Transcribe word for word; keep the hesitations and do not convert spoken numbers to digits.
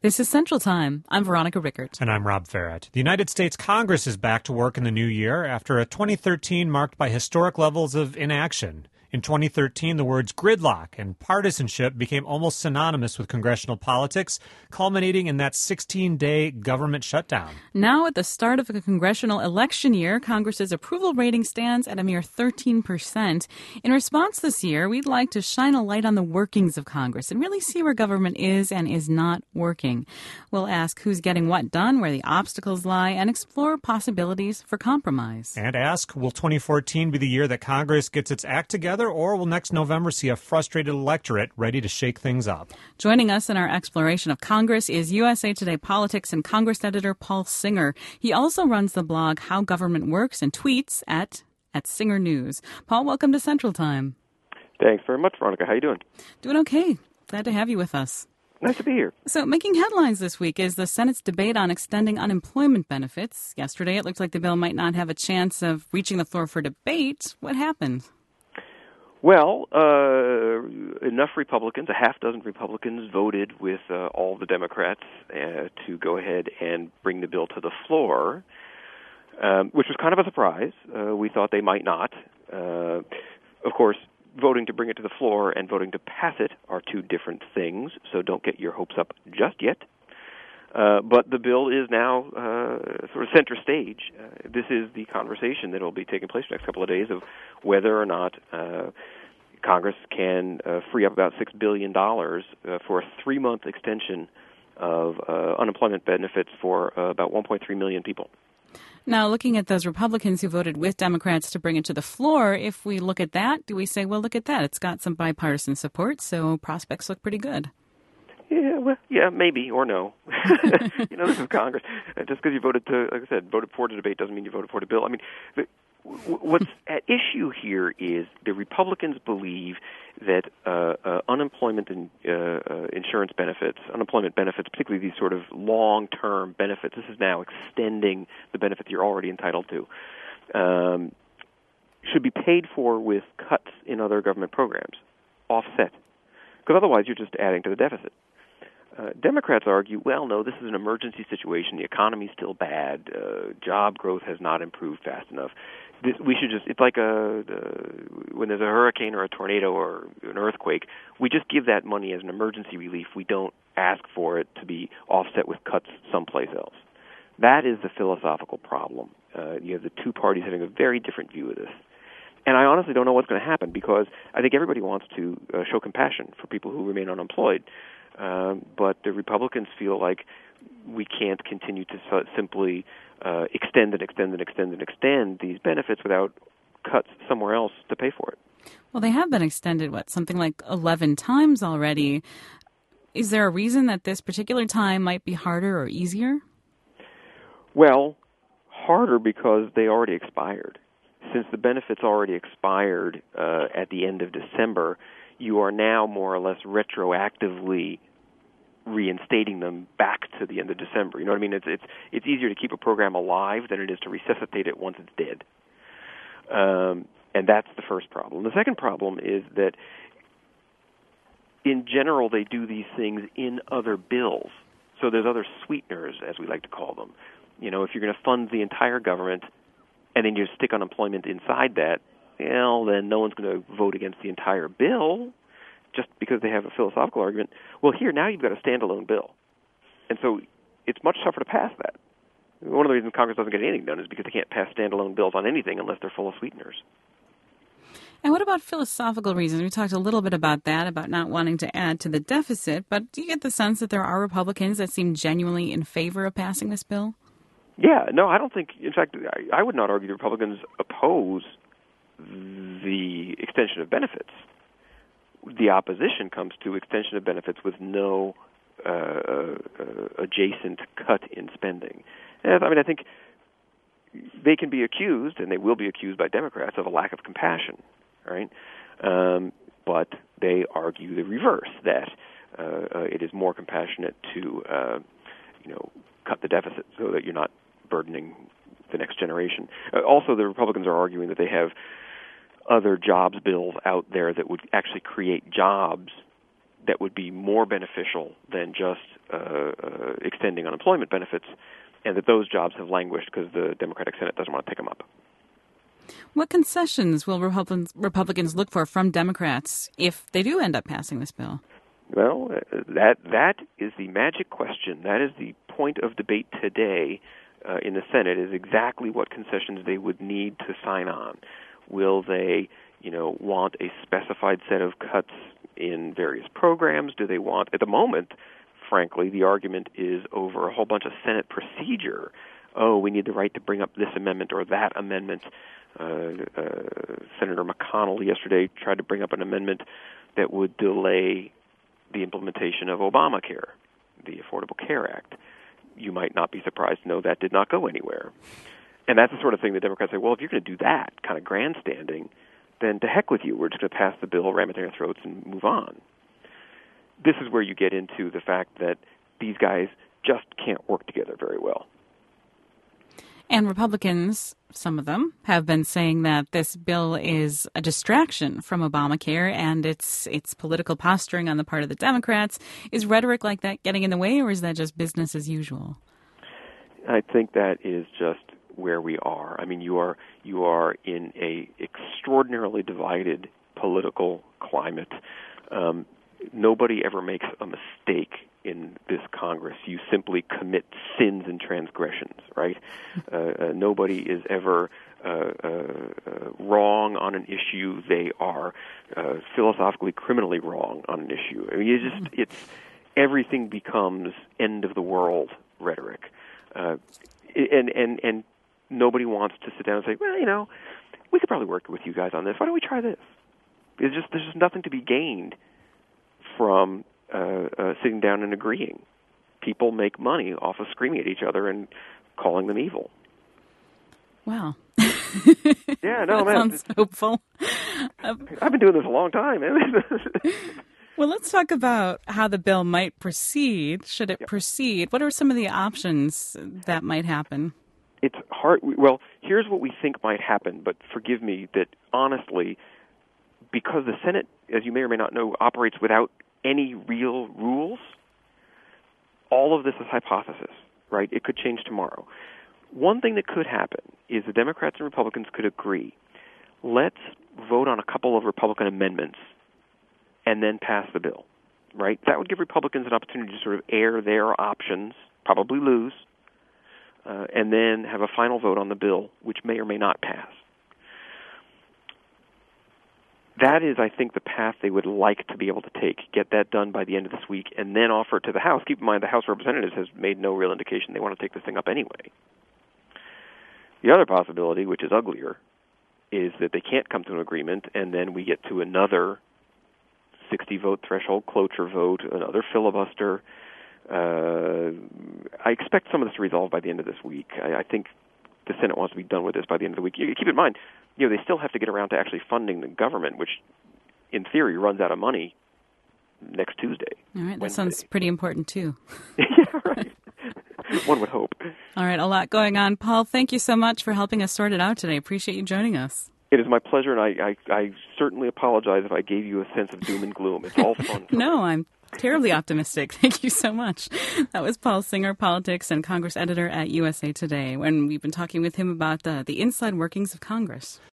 This is Central Time. I'm Veronica Rickert. And I'm Rob Farrett. The United States Congress is back to work in the new year after a twenty thirteen marked by historic levels of inaction. In twenty thirteen, the words gridlock and partisanship became almost synonymous with congressional politics, culminating in that sixteen-day government shutdown. Now, at the start of a congressional election year, Congress's approval rating stands at a mere thirteen percent. In response this year, we'd like to shine a light on the workings of Congress and really see where government is and is not working. We'll ask who's getting what done, where the obstacles lie, and explore possibilities for compromise. And ask, will twenty fourteen be the year that Congress gets its act together, or will next November see a frustrated electorate ready to shake things up? Joining us in our exploration of Congress is U S A Today politics and Congress editor Paul Singer. He also runs the blog How Government Works and tweets at, at Singer News. Paul, welcome to Central Time. Thanks very much, Veronica. How you doing? Doing okay. Glad to have you with us. Nice to be here. So making headlines this week is the Senate's debate on extending unemployment benefits. Yesterday, it looked like the bill might not have a chance of reaching the floor for debate. What happened? Well, uh, enough Republicans, a half dozen Republicans, voted with uh, all the Democrats uh, to go ahead and bring the bill to the floor, um, which was kind of a surprise. Uh, we thought they might not. Uh, of course, voting to bring it to the floor and voting to pass it are two different things, so don't get your hopes up just yet. Uh, but the bill is now uh, sort of center stage. Uh, this is the conversation that will be taking place the next couple of days of whether or not uh, Congress can uh, free up about six billion dollars uh, for a three-month extension of uh, unemployment benefits for uh, about one point three million people. Now, looking at those Republicans who voted with Democrats to bring it to the floor, if we look at that, do we say, well, look at that, it's got some bipartisan support, so prospects look pretty good? Yeah, well, yeah, maybe or no. You know, this is Congress. Just because you voted to, like I said, voted for the debate doesn't mean you voted for the bill. I mean, the, what's at issue here is the Republicans believe that uh, uh, unemployment and uh, uh, insurance benefits, unemployment benefits, particularly these sort of long-term benefits, this is now extending the benefits you're already entitled to, um, should be paid for with cuts in other government programs, offset. Because otherwise you're just adding to the deficit. Uh, Democrats argue, well, no, this is an emergency situation. The economy's still bad. Uh, job growth has not improved fast enough. This, we should just, it's like a, uh, when there's a hurricane or a tornado or an earthquake, we just give that money as an emergency relief. We don't ask for it to be offset with cuts someplace else. That is the philosophical problem. Uh, you have the two parties having a very different view of this. And I honestly don't know what's going to happen because I think everybody wants to uh, show compassion for people who remain unemployed. Um, but the Republicans feel like we can't continue to so- simply uh, extend and extend and extend and extend these benefits without cuts somewhere else to pay for it. Well, they have been extended, what, something like eleven times already. Is there a reason that this particular time might be harder or easier? Well, harder because they already expired. Since the benefits already expired uh, at the end of December, you are now more or less retroactively reinstating them back to the end of December. You know what I mean? It's it's it's easier to keep a program alive than it is to resuscitate it once it's dead. Um, and that's the first problem. The second problem is that in general they do these things in other bills. So there's other sweeteners, as we like to call them. You know, if you're going to fund the entire government and then you stick unemployment inside that, well, then no one's going to vote against the entire bill just because they have a philosophical argument. Well, here, now you've got a standalone bill. And so it's much tougher to pass that. One of the reasons Congress doesn't get anything done is because they can't pass standalone bills on anything unless they're full of sweeteners. And what about philosophical reasons? We talked a little bit about that, about not wanting to add to the deficit, but do you get the sense that there are Republicans that seem genuinely in favor of passing this bill? Yeah, no, I don't think, in fact, I, I would not argue the Republicans oppose the extension of benefits. The opposition comes to extension of benefits with no uh, uh, adjacent cut in spending. And, I mean, I think they can be accused, and they will be accused by Democrats, of a lack of compassion, right? Um, but they argue the reverse, that uh, uh, it is more compassionate to, uh, you know, cut the deficit so that you're not burdening the next generation. Uh, also, the Republicans are arguing that they have other jobs bills out there that would actually create jobs that would be more beneficial than just uh, uh, extending unemployment benefits, and that those jobs have languished because the Democratic Senate doesn't want to pick them up. What concessions will Republicans, Republicans look for from Democrats if they do end up passing this bill? Well, that that is the magic question. That is the point of debate today uh, in the Senate, is exactly what concessions they would need to sign on. Will they, you know, want a specified set of cuts in various programs? Do they want, at the moment, frankly, the argument is over a whole bunch of Senate procedure. Oh, we need the right to bring up this amendment or that amendment. Uh, uh, Senator McConnell yesterday tried to bring up an amendment that would delay the implementation of Obamacare, the Affordable Care Act. You might not be surprised to know that did not go anywhere. And that's the sort of thing the Democrats say, well, if you're going to do that kind of grandstanding, then to heck with you. We're just going to pass the bill, ram it down our throats, and move on. This is where you get into the fact that these guys just can't work together very well. And Republicans, some of them, have been saying that this bill is a distraction from Obamacare, and it's it's political posturing on the part of the Democrats. Is rhetoric like that getting in the way, or is that just business as usual? I think that is just where we are. I mean, you are you are in a extraordinarily divided political climate. Um, nobody ever makes a mistake in this Congress. You simply commit sins and transgressions, right? Uh, uh, nobody is ever uh, uh, uh, wrong on an issue. They are uh, philosophically, criminally wrong on an issue. I mean, you just it's everything becomes end of the world rhetoric, uh, and and and nobody wants to sit down and say, well, you know, we could probably work with you guys on this. Why don't we try this? It's just there's just nothing to be gained from Uh, uh, sitting down and agreeing. People make money off of screaming at each other and calling them evil. Wow. Yeah, no, that man. sounds hopeful. Uh, I've been doing this a long time, man. well, let's talk about how the bill might proceed. Should it yeah. proceed? What are some of the options that might happen? It's hard. Well, here's what we think might happen, but forgive me that honestly, because the Senate, as you may or may not know, operates without any real rules, all of this is hypothesis, right? It could change tomorrow. One thing that could happen is the Democrats and Republicans could agree, let's vote on a couple of Republican amendments and then pass the bill, right? That would give Republicans an opportunity to sort of air their options, probably lose, uh, and then have a final vote on the bill, which may or may not pass. That is, I think, the path they would like to be able to take, get that done by the end of this week, and then offer it to the House. Keep in mind, the House of Representatives has made no real indication they want to take this thing up anyway. The other possibility, which is uglier, is that they can't come to an agreement, and then we get to another sixty-vote threshold cloture vote, another filibuster. Uh, I expect some of this to resolve by the end of this week. I, I think the Senate wants to be done with this by the end of the week. You, keep in mind, you know, they still have to get around to actually funding the government, which, in theory, runs out of money next Tuesday. All right, that Wednesday. Sounds pretty important, too. Yeah, right. One would hope. All right, a lot going on. Paul, thank you so much for helping us sort it out today. Appreciate you joining us. It is my pleasure, and I, I, I certainly apologize if I gave you a sense of doom and gloom. It's all fun. No, I'm terribly optimistic. Thank you so much. That was Paul Singer, politics and Congress editor at U S A Today, when we've been talking with him about the, the inside workings of Congress.